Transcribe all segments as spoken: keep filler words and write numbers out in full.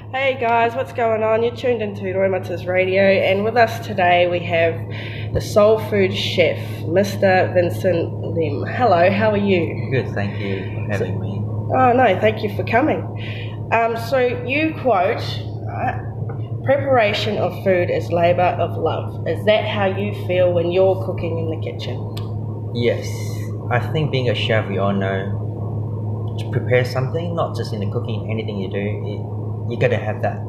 Hey guys, what's going on? You're tuned into Roy Matas Radio, and with us today we have the soul food chef, Mister Vincent Lim. Hello, how are you? Good, thank you for having me. Oh no, thank you for coming. Um, so you quote, right, preparation of food is labour of love. Is that how you feel when you're cooking in the kitchen? Yes, I think being a chef, we all know to prepare something, not just in the cooking, anything you do, it, you gotta have that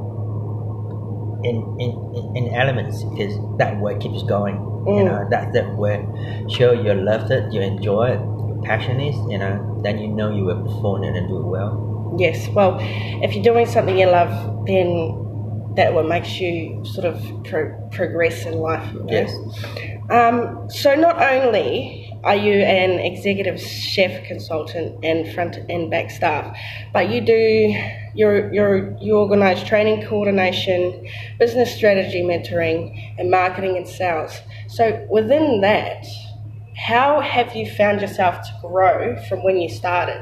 in in, in, in elements, because that way keeps going. Mm. You know, that that way show you loved it, you enjoy it, your passion is, you know, then you know you will perform it and do it well. Yes, well, if you're doing something you love, then that what makes you sort of pro- progress in life. You know? Yes. Um, so not only are you an executive chef consultant and front and back staff, but you do you you you organise training coordination, business strategy mentoring, and marketing and sales. So within that, how have you found yourself to grow from when you started?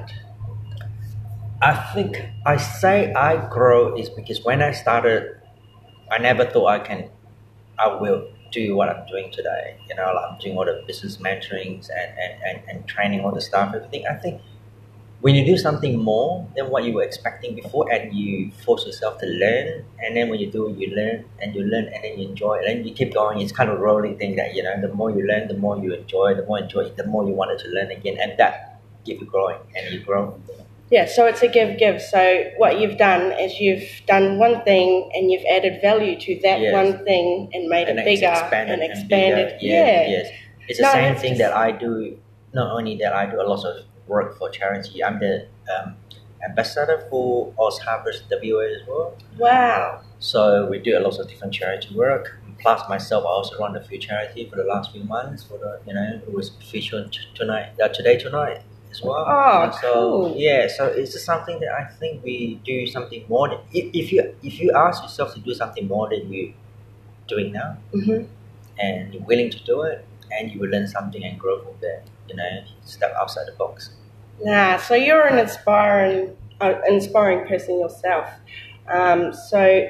I think I say I grow is because when I started, I never thought I can, I will do what I'm doing today. You know, I'm doing all the business mentorings and, and, and, and training all the staff, everything. I think when you do something more than what you were expecting before, and you force yourself to learn, and then when you do, you learn and you learn and then you enjoy it, and then you keep going. It's kind of a rolling thing that, you know, the more you learn, the more you enjoy, the more you enjoy it, the more you wanted to learn again, and that keeps you growing and you grow. Yeah, so it's a give-give. So what you've done is you've done one thing and you've added value to that yes. one thing and made and it bigger expanded and expanded. And yeah, yeah. Yes. It's the no, same thing just... that I do. Not only that, I do a lot of work for charity. I'm the um, ambassador for Oz Harvest W A as well. Wow. So we do a lot of different charity work. Plus myself, I also run a few charity for the last few months. For the, you know, it was featured tonight, uh, today, tonight. As well. Oh, so cool. yeah, so it's just something that I think we do something more than, if, if you if you ask yourself to do something more than you doing now, mm-hmm. and you're willing to do it, and you will learn something and grow from there. You know, step outside the box. Nah, so you're an inspiring, uh, inspiring person yourself. Um, so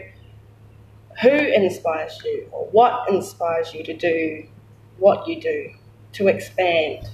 who inspires you, or what inspires you to do what you do, to expand?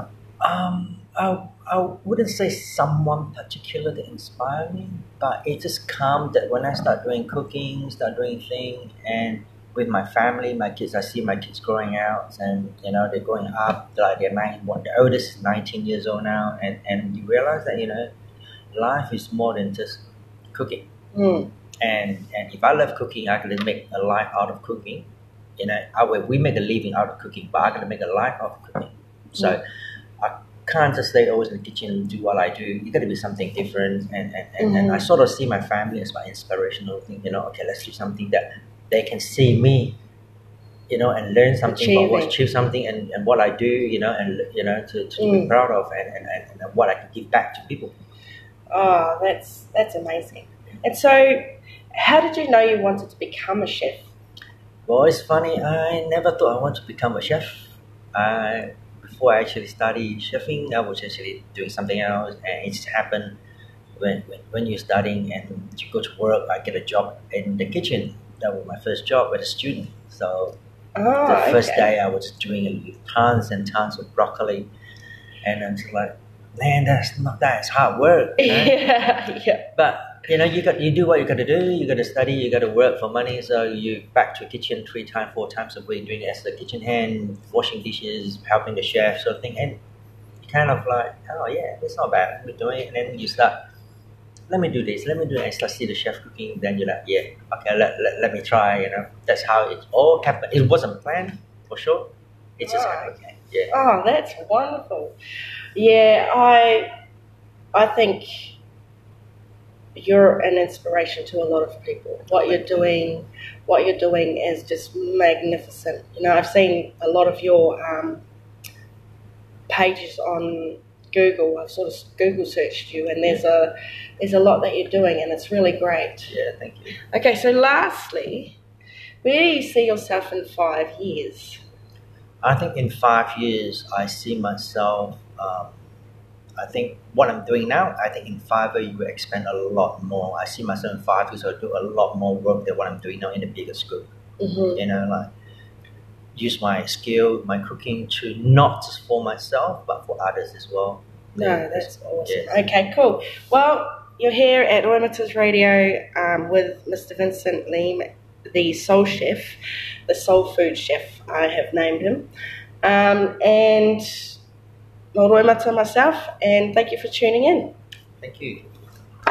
Um. I, I wouldn't say someone particular that inspired me, but it just comes that when I start doing cooking, start doing things, and with my family, my kids, I see my kids growing out, and you know they're growing up. Like they're nine, one, the oldest is nineteen years old now, and, and you realize that, you know, life is more than just cooking. Mm. And and if I love cooking, I can make a life out of cooking. You know, I will, we make a living out of cooking, but I can make a life out of cooking. So. Mm. I, can't just stay always in the kitchen and do what I do. You got to do something different, and and, and, mm-hmm. and I sort of see my family as my inspirational thing. You know, okay, let's do something that they can see me, you know, and learn something, Achieving. about what achieve something, and, and what I do, you know, and you know, to, to mm. be proud of, and, and, and, and what I can give back to people. Oh, that's that's amazing. And so, how did you know you wanted to become a chef? Well, it's funny. I never thought I wanted to become a chef. I Before I actually studied chefing, I was actually doing something else, and it just happened when, when when you're studying and you go to work, I get a job in the kitchen. That was my first job as a student. So oh, the first okay. day I was doing tons and tons of broccoli, and I'm just like, man, that's not that. It's hard work. You know? Yeah, yeah. But you know, you got you do what you got to do. You got to study. You got to work for money. So you back to the kitchen three times, four times a week, doing it as the kitchen hand, washing dishes, helping the chef, sort of thing. And kind of like, oh yeah, it's not bad. We're doing it. And then you start, let me do this. Let me do it. And start see the chef cooking. Then you're like, yeah, okay, let, let, let me try. You know, that's how it all happened. It wasn't planned for sure. It just oh, happened. Okay. Yeah. Oh, that's wonderful. Yeah, I, I think you're an inspiration to a lot of people. What you're doing, what you're doing is just magnificent. You know, I've seen a lot of your um, pages on Google. I've sort of Google searched you, and there's a there's a lot that you're doing, and it's really great. Yeah, thank you. Okay, so lastly, where do you see yourself in five years? I think in five years, I see myself. Um, I think what I'm doing now, I think in five years you will expand a lot more. I see myself in five years, I'll do a lot more work than what I'm doing now in the bigger school. Mm-hmm. You know, like use my skill, my cooking to not just for myself, but for others as well. No, that's awesome. Yes. Okay, cool. Well, you're here at Roimatas Radio um, with Mister Vincent Lim, the soul chef, the soul food chef, I have named him. Um, and well, Roimata myself, and thank you for tuning in. Thank you.